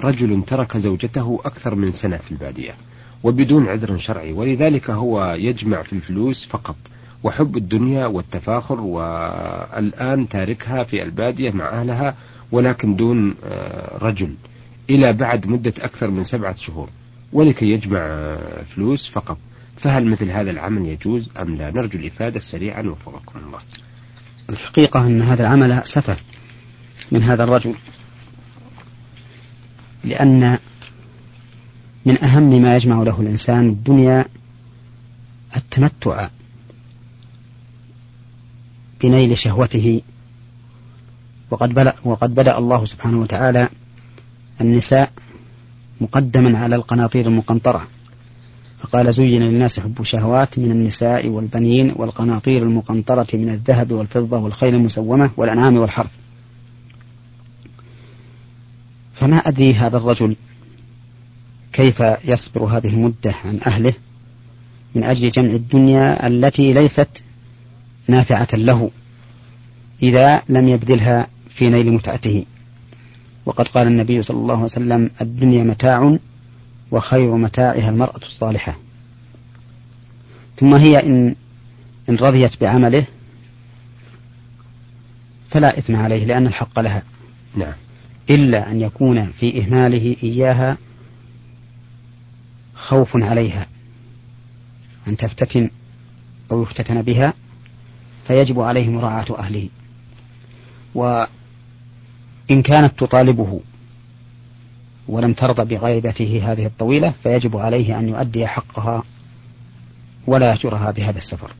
رجل ترك زوجته أكثر من سنة في البادية وبدون عذر شرعي، ولذلك هو يجمع في الفلوس فقط وحب الدنيا والتفاخر، والآن تاركها في البادية مع أهلها ولكن دون رجل إلى بعد مدة أكثر من 7 شهور، ولكي يجمع فلوس فقط. فهل مثل هذا العمل يجوز أم لا؟ نرجو الإفادة سريعا وفقكم الله. الحقيقة أن هذا العمل سفه من هذا الرجل، لأن من أهم ما يجمع له الإنسان الدنيا التمتع بنيل شهوته، وقد بدأ الله سبحانه وتعالى النساء مقدما على القناطير المقنطرة، فقال: زين للناس حب الشهوات من النساء والبنين والقناطير المقنطرة من الذهب والفضة والخيل المسومة والأنعام والحرث. فما أدري هذا الرجل كيف يصبر هذه المدة عن أهله من أجل جمع الدنيا التي ليست نافعة له إذا لم يبذلها في نيل متعته. وقد قال النبي صلى الله عليه وسلم: الدنيا متاع وخير متاعها المرأة الصالحة. ثم هي إن رضيت بعمله فلا إثم عليه لأن الحق لها، نعم، إلا أن يكون في إهماله إياها خوف عليها أن تفتتن أو يفتتن بها، فيجب عليه مراعاة أهله. وإن كانت تطالبه ولم ترضى بغيبته هذه الطويلة فيجب عليه أن يؤدي حقها ولا يهجرها بهذا السفر.